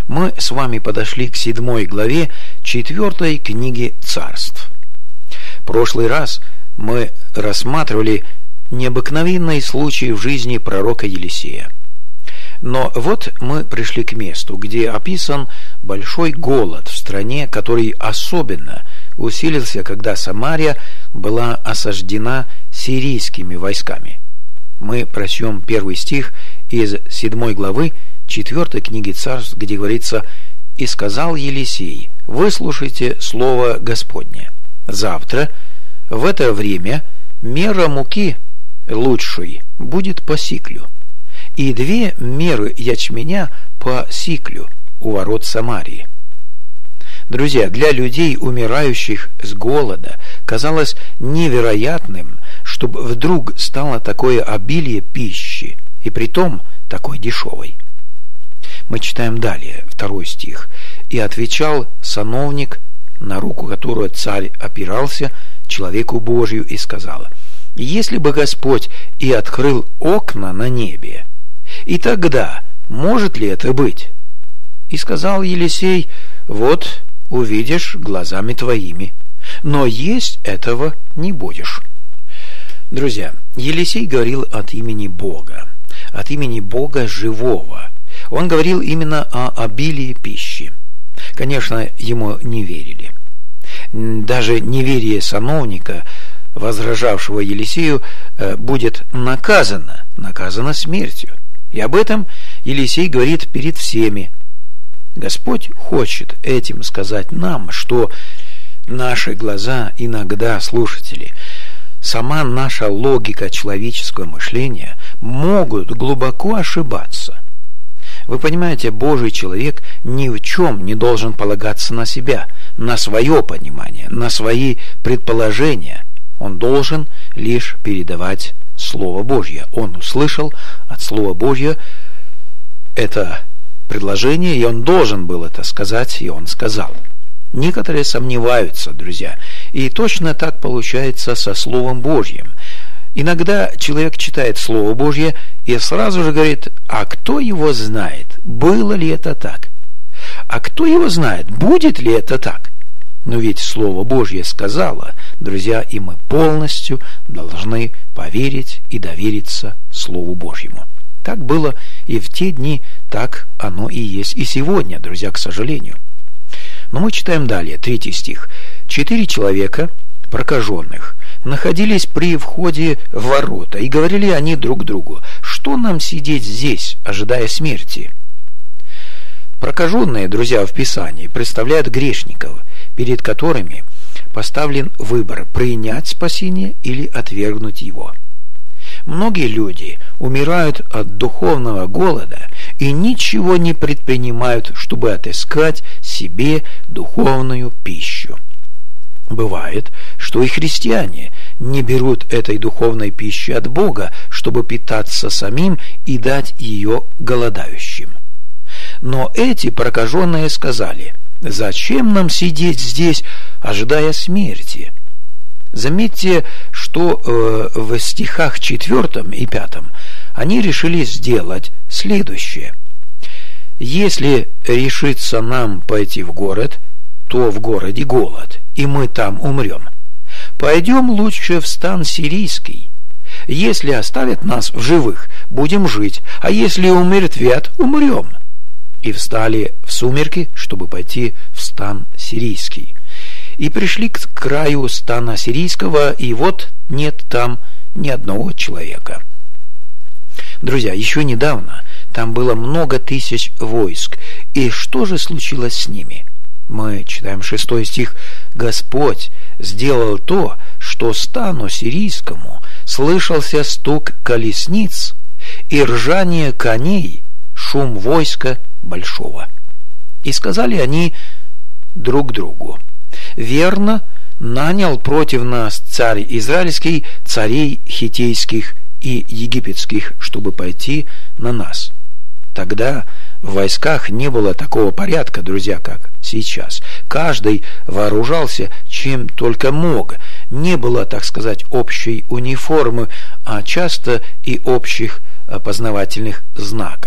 мы с вами подошли к 7 главе 4 книги Царств. В прошлый раз мы рассматривали необыкновенные случаи в жизни пророка Елисея. Но вот мы пришли к месту, где описан большой голод в стране, который особенно усилился, когда Самария была осаждена сирийскими войсками. Мы прочтем 1 стих из 7 главы 4 книги Царств, где говорится: «И сказал Елисей: выслушайте слово Господне. Завтра в это время мера муки лучшей будет по сиклю, и 2 меры ячменя по сиклю у ворот Самарии». Друзья, для людей, умирающих с голода, казалось невероятным, чтобы вдруг стало такое обилие пищи, и притом такой дешевой. Мы читаем далее, 2 стих. «И отвечал сановник, на руку которого царь опирался, человеку Божию, и сказал: если бы Господь и открыл окна на небе, и тогда может ли это быть? И сказал Елисей: вот увидишь глазами твоими, но есть этого не будешь». Друзья, Елисей говорил от имени Бога живого. Он говорил именно о обилии пищи. Конечно, ему не верили. Даже неверие сановника, возражавшего Елисею, будет наказано смертью. И об этом Елисей говорит перед всеми. Господь хочет этим сказать нам, что наши глаза иногда, слушатели, сама наша логика человеческого мышления могут глубоко ошибаться. Вы понимаете, Божий человек ни в чем не должен полагаться на себя, на свое понимание, на свои предположения. Он должен лишь передавать Слово Божье. Он услышал от Слова Божьего это предложение, и он должен был это сказать, и он сказал. Некоторые сомневаются, друзья, и точно так получается со Словом Божьим. Иногда человек читает Слово Божье и сразу же говорит: а кто его знает, было ли это так? А кто его знает, будет ли это так? Но ведь Слово Божье сказало, друзья, и мы полностью должны поверить и довериться Слову Божьему. Так было и в те дни, так оно и есть и сегодня, друзья, к сожалению. Но мы читаем далее, 3 стих. 4 человека, прокаженных, находились при входе в ворота, и говорили они друг другу: что нам сидеть здесь, ожидая смерти? Прокаженные, друзья, в Писании представляют грешников, перед которыми поставлен выбор: принять спасение или отвергнуть его. Многие люди умирают от духовного голода и ничего не предпринимают, чтобы отыскать себе духовную пищу. Бывает, что и христиане не берут этой духовной пищи от Бога, чтобы питаться самим и дать ее голодающим. Но эти прокаженные сказали: зачем нам сидеть здесь, ожидая смерти? Заметьте, что в стихах 4 и 5 они решили сделать следующее. Если решится нам пойти в город, то в городе голод, и мы там умрем. Пойдем лучше в стан сирийский. Если оставят нас в живых, будем жить, а если умертвят, умрем. И встали в сумерки, чтобы пойти в стан сирийский. И пришли к краю стана сирийского, и вот нет там ни одного человека. Друзья, еще недавно там было много тысяч войск. И что же случилось с ними? Мы читаем 6 стих. «Господь сделал то, что стану сирийскому слышался стук колесниц и ржание коней, шум войска большого. И сказали они друг другу: верно, нанял против нас царь израильский царей хиттейских и египетских, чтобы пойти на нас». Тогда в войсках не было такого порядка, друзья, как сейчас. Каждый вооружался чем только мог. Не было, так сказать, общей униформы, а часто и общих опознавательных знаков.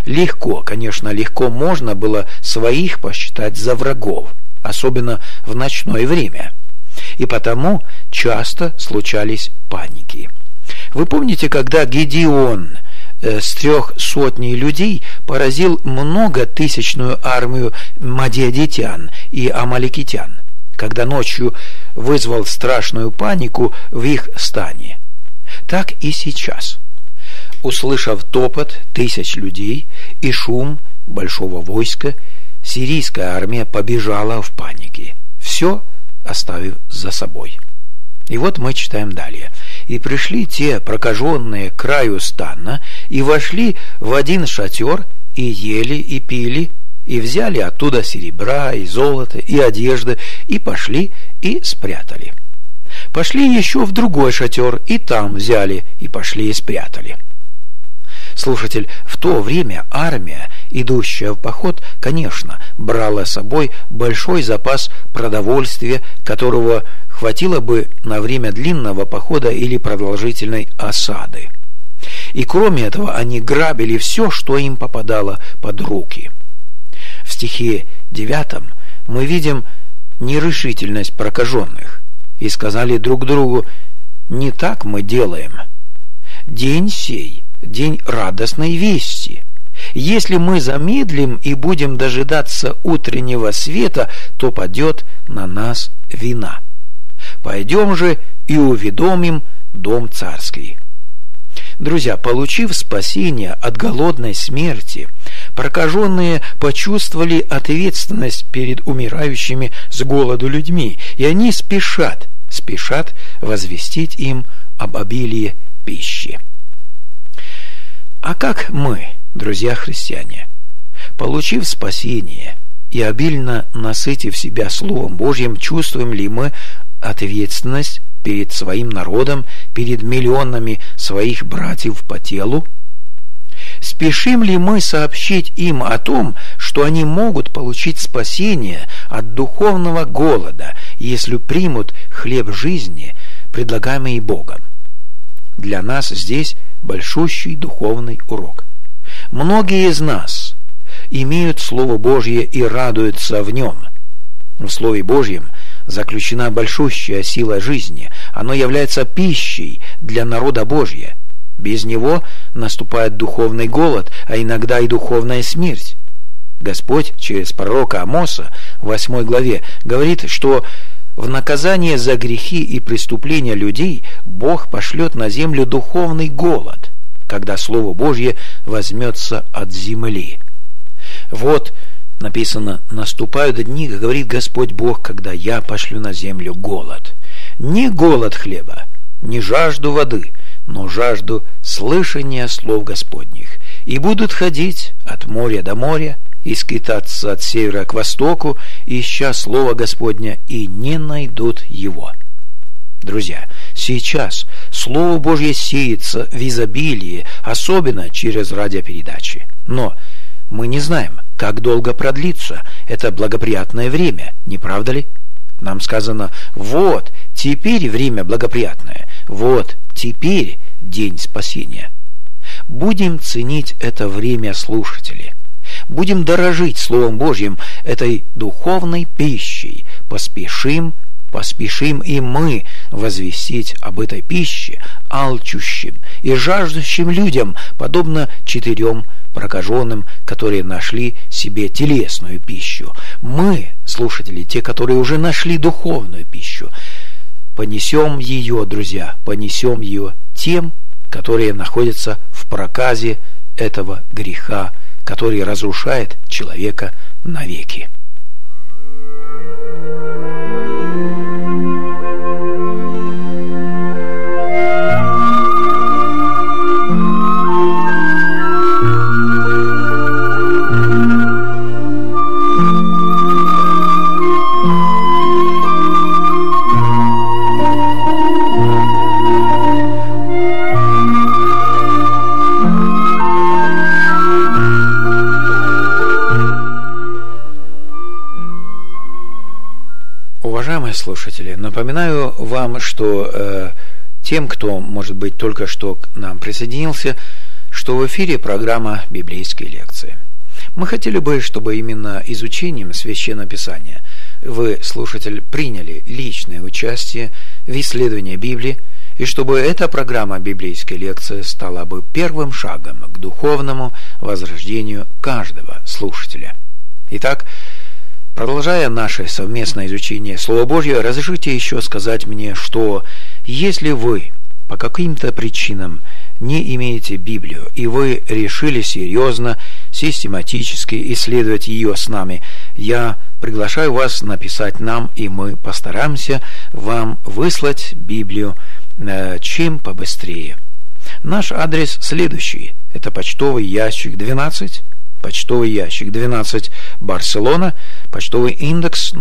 легко, конечно, легко можно было своих посчитать за врагов, особенно в ночное время. И потому часто случались паники. Вы помните, когда Гедеон с 300 людей поразил многотысячную армию мадиадитян и амалекитян, когда ночью вызвал страшную панику в их стане? Так и сейчас. Услышав топот тысяч людей и шум большого войска, сирийская армия побежала в панике, все оставив за собой. И вот мы читаем далее. «И пришли те прокаженные к краю стана, и вошли в один шатер, и ели, и пили, и взяли оттуда серебра, и золото, и одежды, и пошли, и спрятали. Пошли еще в другой шатер, и там взяли, и пошли, и спрятали». Слушатель, в то время армия, идущая в поход, конечно, брала с собой большой запас продовольствия, которого хватило бы на время длинного похода или продолжительной осады. И кроме этого они грабили все, что им попадало под руки. В стихе 9 мы видим нерешительность прокаженных. «И сказали друг другу: не так мы делаем. День сей — день радостной вести. Если мы замедлим и будем дожидаться утреннего света, то падет на нас вина. Пойдем же и уведомим дом царский». Друзья, получив спасение от голодной смерти, прокаженные почувствовали ответственность перед умирающими с голоду людьми, и они спешат возвестить им об обилии пищи. А как мы, друзья христиане, получив спасение и обильно насытив себя Словом Божьим, чувствуем ли мы ответственность перед своим народом, перед миллионами своих братьев по телу? Спешим ли мы сообщить им о том, что они могут получить спасение от духовного голода, если примут хлеб жизни, предлагаемый Богом? Для нас здесь большущий духовный урок. Многие из нас имеют Слово Божье и радуются в нем. В Слове Божьем заключена большущая сила жизни. Оно является пищей для народа Божьего. Без него наступает духовный голод, а иногда и духовная смерть. Господь через пророка Амоса в 8 главе говорит, что в наказание за грехи и преступления людей Бог пошлет на землю духовный голод, когда Слово Божье возьмется от земли. Вот написано: «Наступают дни, говорит Господь Бог, когда я пошлю на землю голод. Не голод хлеба, не жажду воды, но жажду слышания слов Господних. И будут ходить от моря до моря, и скитаться от севера к востоку, ища Слово Господня, и не найдут его». Друзья, сейчас Слово Божье сеется в изобилии, особенно через радиопередачи. Но мы не знаем, как долго продлится это благоприятное время, не правда ли? Нам сказано: вот теперь время благоприятное, вот теперь день спасения. Будем ценить это время, слушатели. Будем дорожить Словом Божьим, этой духовной пищей. Поспешим и мы возвестить об этой пище алчущим и жаждущим людям, подобно 4 прокаженным, которые нашли себе телесную пищу. Мы, слушатели, те, которые уже нашли духовную пищу, понесем ее, друзья, понесем ее тем, которые находятся в проказе этого греха, который разрушает человека навеки. Уважаемые слушатели, напоминаю вам, что тем, кто, может быть, только что к нам присоединился, что в эфире программа «Библейские лекции». Мы хотели бы, чтобы именно изучением Священного Писания вы, слушатель, приняли личное участие в исследовании Библии, и чтобы эта программа «Библейские лекции» стала бы первым шагом к духовному возрождению каждого слушателя. Итак, продолжая наше совместное изучение Слова Божьего, разрешите еще сказать мне, что если вы по каким-то причинам не имеете Библию, и вы решили серьезно, систематически исследовать ее с нами, я приглашаю вас написать нам, и мы постараемся вам выслать Библию чем побыстрее. Наш адрес следующий. Это почтовый ящик 12, Барселона, почтовый индекс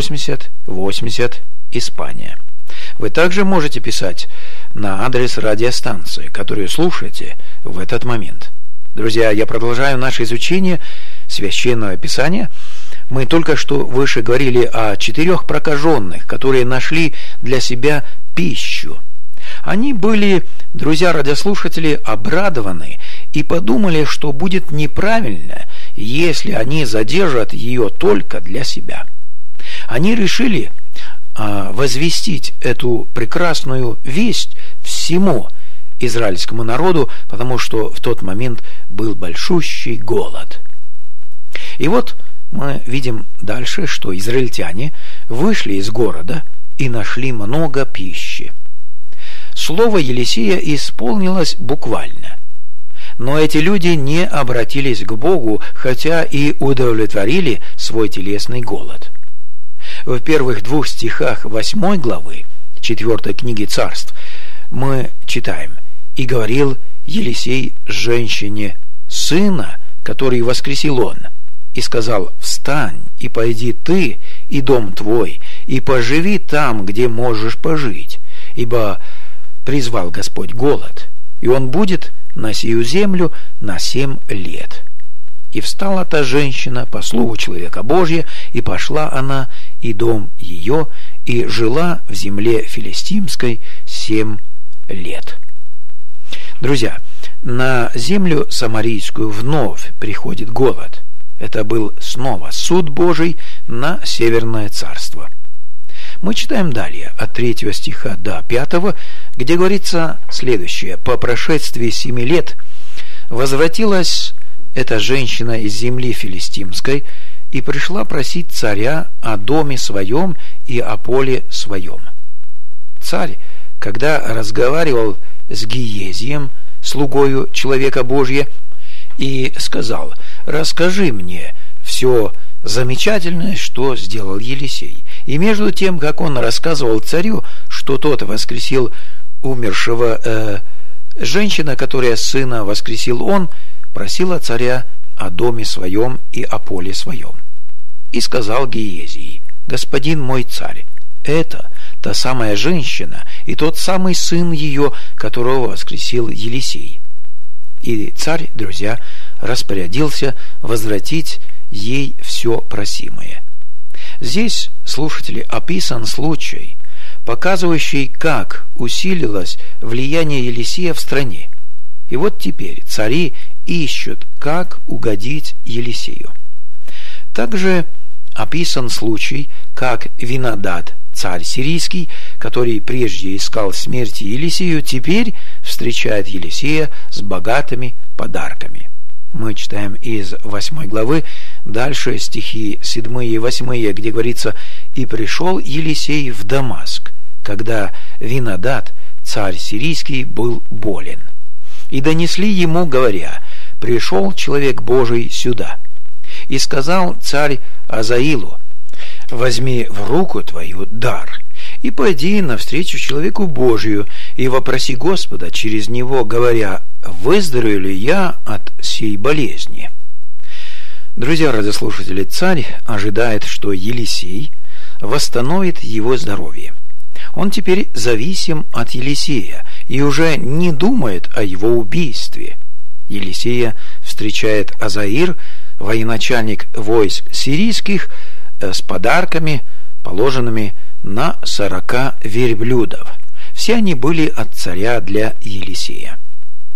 08080, Испания. Вы также можете писать на адрес радиостанции, которую слушаете в этот момент. Друзья, я продолжаю наше изучение Священного Писания. Мы только что выше говорили о 4 прокаженных, которые нашли для себя пищу. Они были, друзья радиослушатели, обрадованы и подумали, что будет неправильно, если они задержат ее только для себя. Они решили возвестить эту прекрасную весть всему израильскому народу, потому что в тот момент был большущий голод. И вот мы видим дальше, что израильтяне вышли из города и нашли много пищи. Слово Елисея исполнилось буквально. Но эти люди не обратились к Богу, хотя и удовлетворили свой телесный голод. В первых 2 стихах 8 главы 4 книги Царств мы читаем: «И говорил Елисей женщине сына, который воскресил он, и сказал: встань и пойди ты и дом твой, и поживи там, где можешь пожить, ибо призвал Господь голод, и он будет на сию землю на 7 лет. И встала та женщина по слову человека Божия, и пошла она, и дом ее, и жила в земле филистимской 7 лет». Друзья, на землю самарийскую вновь приходит голод. Это был снова суд Божий на Северное царство. Мы читаем далее от 3 стиха до 5, где говорится следующее: «По прошествии 7 лет возвратилась эта женщина из земли филистимской и пришла просить царя о доме своем и о поле своем». Царь, когда разговаривал с Гиезием, слугою человека Божия, и сказал: «Расскажи мне все замечательное, что сделал Елисей». И между тем, как он рассказывал царю, что тот воскресил умершего, женщина, которая сына воскресил он, просила царя о доме своем и о поле своем. И сказал Гиезий: «Господин мой царь, это та самая женщина и тот самый сын ее, которого воскресил Елисей». И царь, друзья, распорядился возвратить ей все просимое. Здесь, слушатели, описан случай, показывающий, как усилилось влияние Елисея в стране. И вот теперь цари ищут, как угодить Елисею. Также описан случай, как Винадад, царь сирийский, который прежде искал смерти Елисею, теперь встречает Елисея с богатыми подарками. Мы читаем из 8 главы, дальше стихи 7 и 8, где говорится: «И пришел Елисей в Дамаск, когда Винадад, царь сирийский, был болен. И донесли ему, говоря: пришел человек Божий сюда. И сказал царь Азаилу: возьми в руку твою дар, и пойди навстречу человеку Божию, и вопроси Господа через него, говоря: выздоровею ли я от сей болезни». Друзья радиослушатели, царь ожидает, что Елисей восстановит его здоровье. Он теперь зависим от Елисея и уже не думает о его убийстве. Елисея встречает Азаир, военачальник войск сирийских, с подарками, положенными на 40 верблюдов. Все они были от царя для Елисея.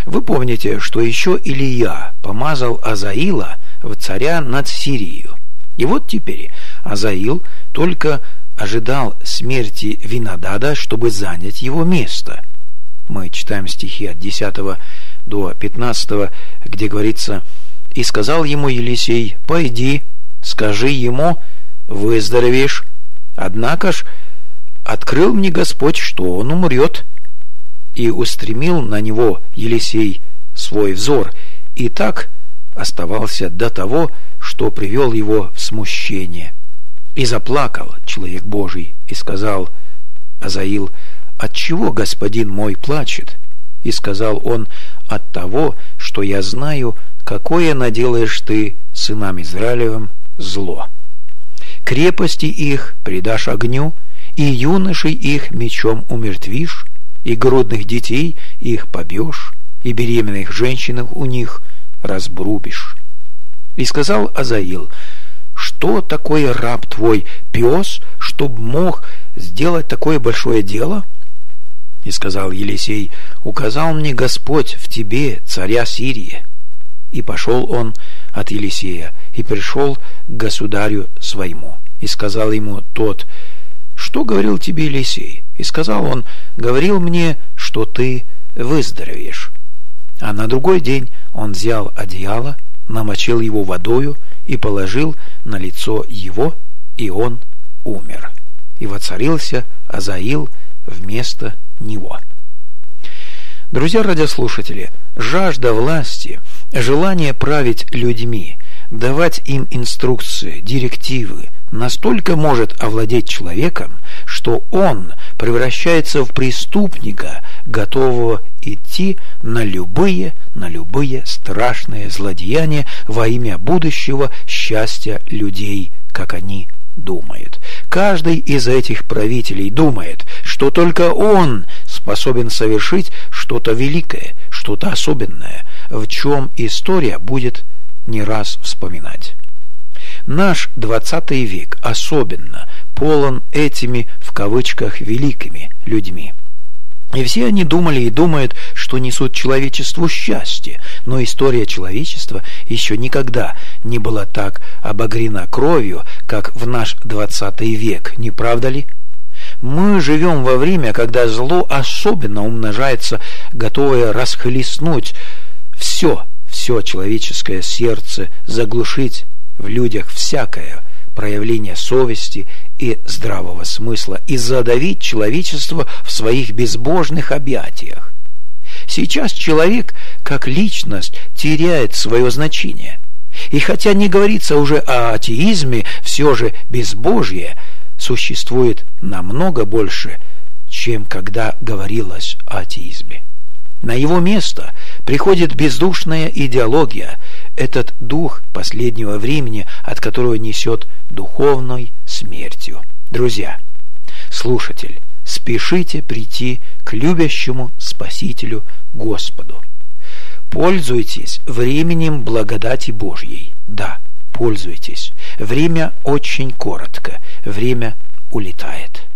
Вы помните, что еще Илия помазал Азаила в царя над Сирией. И вот теперь Азаил только ожидал смерти Винадада, чтобы занять его место. Мы читаем стихи от 10 до 15, где говорится: «И сказал ему Елисей: пойди, скажи ему, выздоровеешь. Однако ж открыл мне Господь, что он умрет». И устремил на него Елисей свой взор, и так оставался до того, что привел его в смущение. И заплакал человек Божий, и сказал Азаил: «Отчего господин мой плачет?» И сказал он: «От того, что я знаю, какое наделаешь ты сынам Израилевым зло. Крепости их предашь огню, и юношей их мечом умертвишь, и грудных детей их побьешь, и беременных женщин у них разбрубишь». И сказал Азаил: «Что такое раб твой, пес, чтоб мог сделать такое большое дело?» И сказал Елисей: «Указал мне Господь в тебе, царя Сирии». И пошел он от Елисея, и пришел к государю своему. И сказал ему тот: «Что говорил тебе Елисей?» И сказал он: «Говорил мне, что ты выздоровеешь». А на другой день он взял одеяло, намочил его водою и положил на лицо его, и он умер. И воцарился Азаил вместо него. Друзья радиослушатели, жажда власти, желание править людьми, давать им инструкции, директивы настолько может овладеть человеком, что он превращается в преступника, готового идти на любые страшные злодеяния во имя будущего счастья людей, как они думают. Каждый из этих правителей думает, что только он способен совершить что-то великое, что-то особенное, в чем история будет не раз вспоминать. Наш 20 век особенно полон этими, в кавычках, великими людьми. И все они думали и думают, что несут человечеству счастье, но история человечества еще никогда не была так обогрена кровью, как в наш 20 век, не правда ли? Мы живем во время, когда зло особенно умножается, готовое расхлестнуть все человеческое сердце, заглушить в людях всякое проявление совести и здравого смысла и задавить человечество в своих безбожных объятиях. Сейчас человек как личность теряет свое значение. И хотя не говорится уже о атеизме, все же безбожие существует намного больше, чем когда говорилось о атеизме. На его место приходит бездушная идеология, этот дух последнего времени, от которого несет духовной смертью. Друзья, слушатель, спешите прийти к любящему Спасителю Господу. Пользуйтесь временем благодати Божьей. Да, пользуйтесь. Время очень коротко, время улетает.